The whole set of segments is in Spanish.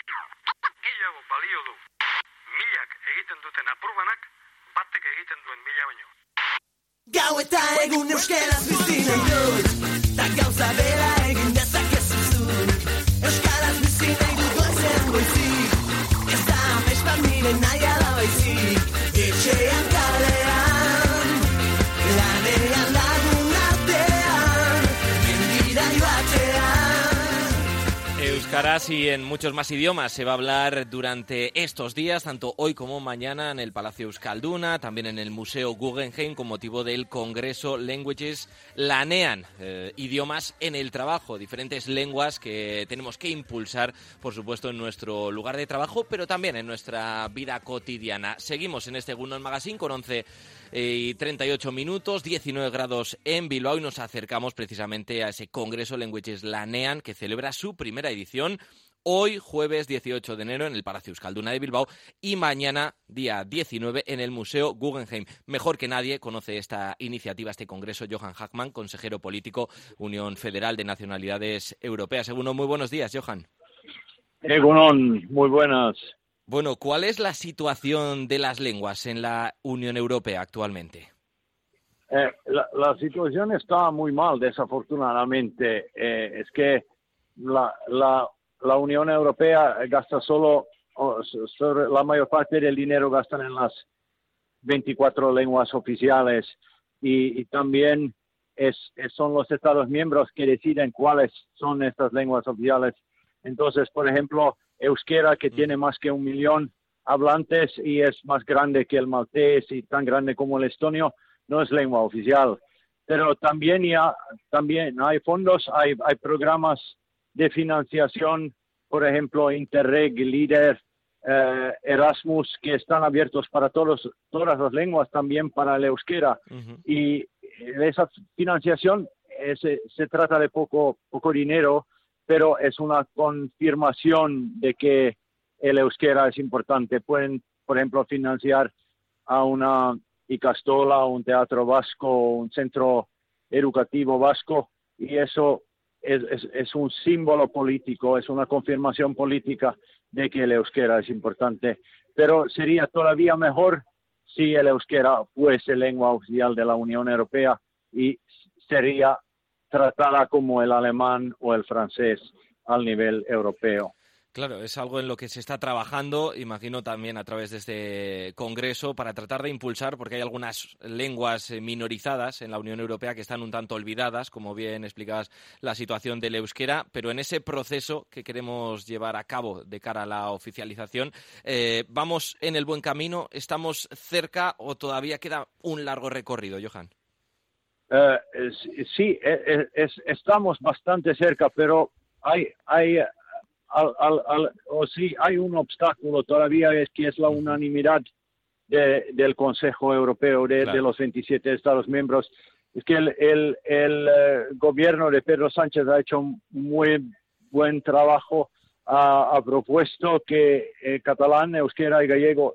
Gehiago balio du. Milak egiten duten apurbanak, batek egiten duen mila baino. Gau eta egun euskaraz bizi nahi dut, ta gauza bera egin dezakezu zuk. Euskaraz bizi nahi dut goizen goizik, ez da amets bat nire nahi ala baizik. Etxean kalean, lanean lagun artean, mendira joatean. Euskaraz y en muchos más idiomas se va a hablar durante estos días, tanto hoy como mañana, en el Palacio Euskalduna, también en el Museo Guggenheim, con motivo del Congreso Languages Lanean, idiomas en el trabajo, diferentes lenguas que tenemos que impulsar, por supuesto, en nuestro lugar de trabajo, pero también en nuestra vida cotidiana. Seguimos en este Egunon Magazine con 11 y 38 minutos, 19 grados en Bilbao, y nos acercamos precisamente a ese Congreso Languages Lanean que celebra su primera edición hoy, jueves 18 de enero, en el Palacio Euskalduna de Bilbao, y mañana, día 19, en el Museo Guggenheim. Mejor que nadie conoce esta iniciativa, este congreso, Johan Hackman, consejero político, Unión Federal de Nacionalidades Europeas. Egunon, muy buenos días, Johan. Egunon, muy buenas. Bueno, ¿cuál es la situación de las lenguas en la Unión Europea actualmente? La situación está muy mal, desafortunadamente. Es que la Unión Europea gasta sobre la mayor parte del dinero gastan en las 24 lenguas oficiales y también son los Estados miembros que deciden cuáles son estas lenguas oficiales. Entonces, por ejemplo, euskera, que tiene más que 1 millón hablantes y es más grande que el maltés y tan grande como el estonio, no es lengua oficial. Pero también hay fondos, hay programas de financiación, por ejemplo, Interreg, LEADER, Erasmus, que están abiertos para todas las lenguas, también para el euskera. Uh-huh. Y esa financiación se trata de poco dinero, pero es una confirmación de que el euskera es importante. Pueden, por ejemplo, financiar a una Ikastola, un teatro vasco, un centro educativo vasco, y eso es un símbolo político, es una confirmación política de que el euskera es importante. Pero sería todavía mejor si el euskera fuese lengua oficial de la Unión Europea y sería tratada como el alemán o el francés al nivel europeo. Claro, es algo en lo que se está trabajando, imagino también a través de este congreso, para tratar de impulsar, porque hay algunas lenguas minorizadas en la Unión Europea que están un tanto olvidadas, como bien explicabas la situación del euskera, pero en ese proceso que queremos llevar a cabo de cara a la oficialización, ¿vamos en el buen camino? ¿Estamos cerca o todavía queda un largo recorrido, Johan? Sí, estamos bastante cerca, pero hay un obstáculo todavía, es que es la unanimidad del Consejo Europeo de los 27 Estados miembros. Es que el gobierno de Pedro Sánchez ha hecho un muy buen trabajo, ha propuesto que catalán, euskera y gallego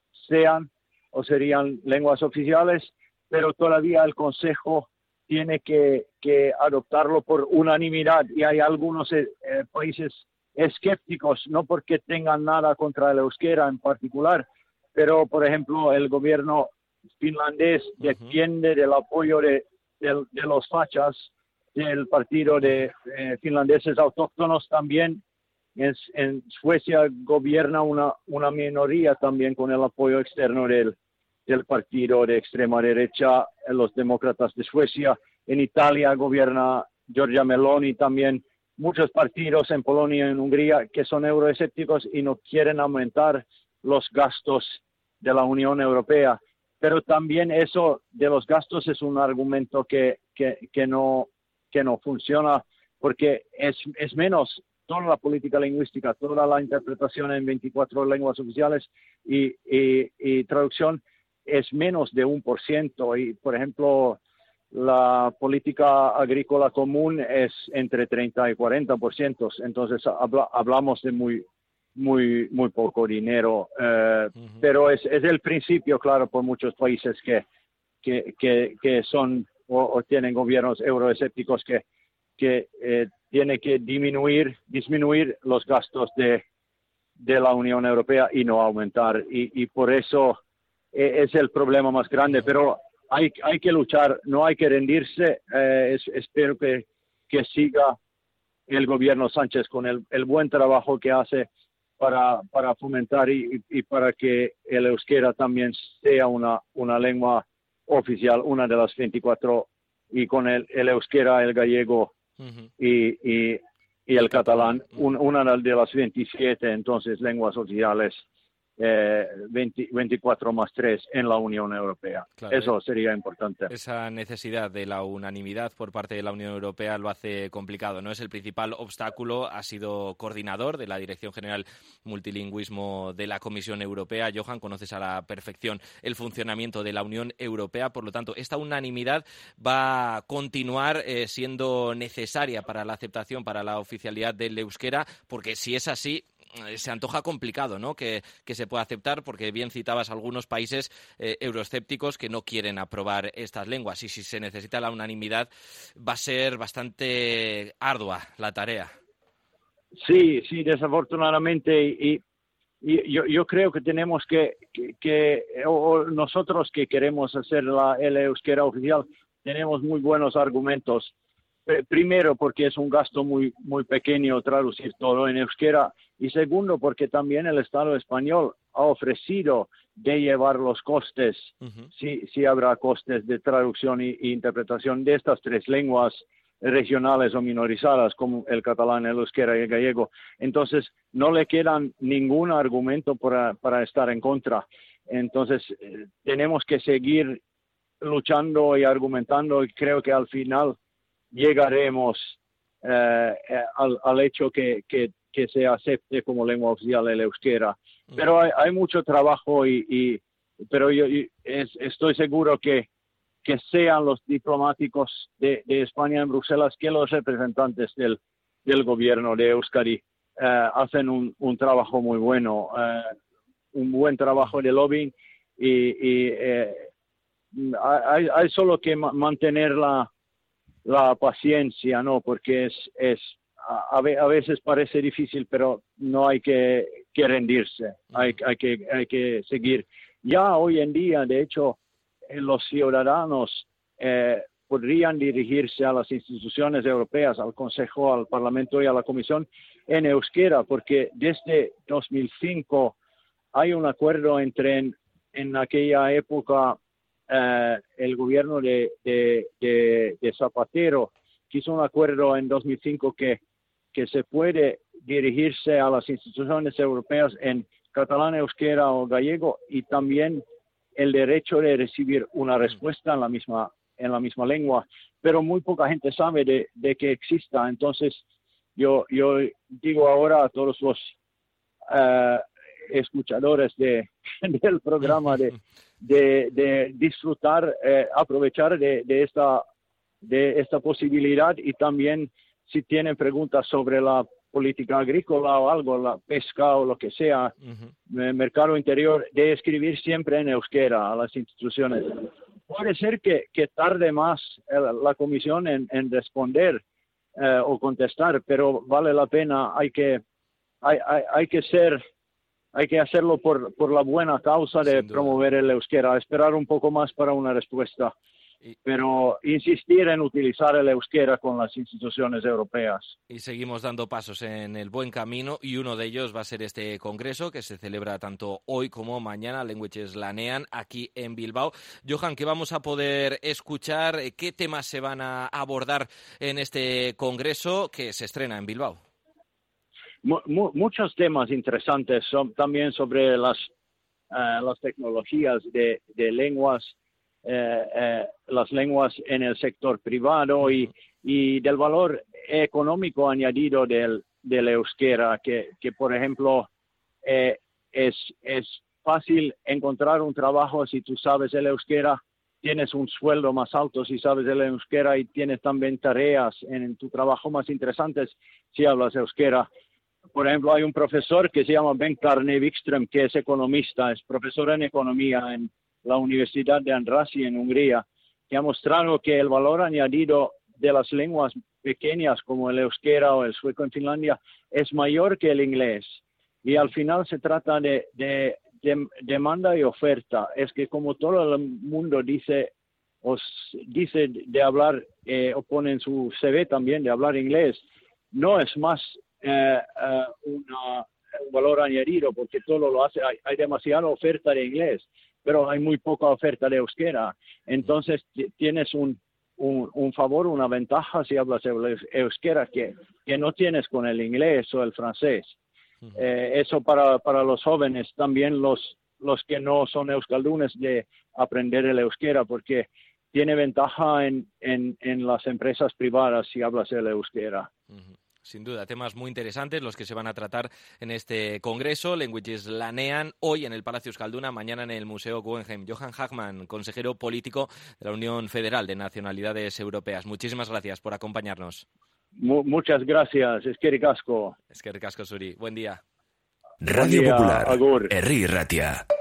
serían lenguas oficiales, pero todavía el Consejo tiene que adoptarlo por unanimidad, y hay algunos países escépticos, no porque tengan nada contra el euskera en particular, pero por ejemplo el gobierno finlandés defiende del apoyo de los fachas, del partido de finlandeses autóctonos también. En Suecia gobierna una minoría también con el apoyo externo del partido de extrema derecha, los demócratas de Suecia. En Italia gobierna Giorgia Meloni también. Muchos partidos en Polonia y en Hungría que son euroescépticos y no quieren aumentar los gastos de la Unión Europea. Pero también eso de los gastos es un argumento que no funciona, porque es menos toda la política lingüística, toda la interpretación en 24 lenguas oficiales y traducción es menos de 1%. Y, por ejemplo, la política agrícola común es entre 30 y 40%. Entonces, hablamos de muy poco dinero. Pero es el principio, claro, por muchos países que son o tienen gobiernos euroescépticos que tiene que disminuir los gastos de de la Unión Europea y no aumentar. Y por eso es el problema más grande. Pero hay que luchar, no hay que rendirse. Espero que siga el gobierno Sánchez con el buen trabajo que hace para fomentar y para que el euskera también sea una lengua oficial, una de las 24, y con el euskera, el gallego y el catalán, una de las 27, entonces, lenguas oficiales, 24 más 3 en la Unión Europea. Claro, eso sería importante. Esa necesidad de la unanimidad por parte de la Unión Europea lo hace complicado, ¿no? Es el principal obstáculo. Ha sido coordinador de la Dirección General Multilingüismo de la Comisión Europea. Johan, conoces a la perfección el funcionamiento de la Unión Europea, por lo tanto, esta unanimidad va a continuar siendo necesaria para la aceptación, para la oficialidad del euskera, porque si es así, se antoja complicado, ¿no?, que se pueda aceptar, porque bien citabas algunos países euroescépticos que no quieren aprobar estas lenguas, y si se necesita la unanimidad va a ser bastante ardua la tarea. Sí, desafortunadamente, y yo creo que tenemos que nosotros que queremos hacer el euskera oficial, tenemos muy buenos argumentos. Primero, porque es un gasto muy pequeño traducir todo en euskera, y segundo, porque también el Estado español ha ofrecido de llevar los costes, si habrá costes de traducción e interpretación de estas 3 lenguas regionales o minorizadas, como el catalán, el euskera y el gallego. Entonces, no le quedan ningún argumento para estar en contra. Entonces, tenemos que seguir luchando y argumentando, y creo que al final llegaremos al hecho que se acepte como lengua oficial el euskera. Pero hay mucho trabajo, pero yo estoy seguro que sean los diplomáticos de España en Bruselas, que los representantes del gobierno de Euskadi hacen un trabajo muy bueno, un buen trabajo de lobbying, y hay solo que mantener la paciencia, ¿no? Porque a veces parece difícil, pero no hay que rendirse, hay que seguir. Ya hoy en día, de hecho, los ciudadanos podrían dirigirse a las instituciones europeas, al Consejo, al Parlamento y a la Comisión en euskera, porque desde 2005 hay un acuerdo entre en aquella época el gobierno de Zapatero, que hizo un acuerdo en 2005 que se puede dirigirse a las instituciones europeas en catalán, euskera o gallego, y también el derecho de recibir una respuesta en la misma lengua, pero muy poca gente sabe de que exista. Entonces, yo digo ahora a todos los escuchadores del programa de disfrutar, aprovechar de esta posibilidad, y también si tienen preguntas sobre la política agrícola o algo, la pesca o lo que sea, mercado interior, de escribir siempre en euskera a las instituciones. Puede ser que tarde más la comisión en responder o contestar, pero vale la pena. Hay que hacerlo por la buena causa de promover el euskera, esperar un poco más para una respuesta, pero insistir en utilizar el euskera con las instituciones europeas. Y seguimos dando pasos en el buen camino, y uno de ellos va a ser este congreso que se celebra tanto hoy como mañana, Languages Lanean, aquí en Bilbao. Johan, ¿qué vamos a poder escuchar? ¿Qué temas se van a abordar en este congreso que se estrena en Bilbao? Muchos temas interesantes, también sobre las tecnologías de lenguas, las lenguas en el sector privado, y del valor económico añadido del euskera, que por ejemplo es fácil encontrar un trabajo si tú sabes el euskera, tienes un sueldo más alto si sabes el euskera, y tienes también tareas en tu trabajo más interesantes si hablas euskera. Por ejemplo, hay un profesor que se llama Bengt Arne Wikström, que es economista, es profesor en economía en la Universidad de Andrassy en Hungría, que ha mostrado que el valor añadido de las lenguas pequeñas como el euskera o el sueco en Finlandia es mayor que el inglés. y al final se trata de demanda y oferta. Es que como todo el mundo dice de hablar, o pone en su CV también de hablar inglés, no es más un valor añadido, porque todo lo hace, hay demasiada oferta de inglés, pero hay muy poca oferta de euskera. Entonces tienes un favor, una ventaja si hablas euskera que no tienes con el inglés o el francés. Eso para los jóvenes, también los que no son euskaldunes, de aprender el euskera, porque tiene ventaja en las empresas privadas si hablas el euskera. Sin duda, temas muy interesantes los que se van a tratar en este congreso. Languages Lanean, hoy en el Palacio Euskalduna, mañana en el Museo Guggenheim. Johan Hagman, consejero político de la Unión Federal de Nacionalidades Europeas. Muchísimas gracias por acompañarnos. Muchas gracias. Eskerrik asko. Eskerrik asko zuri. Buen día. Radio Buen día, Popular, agur. Herri Ratia.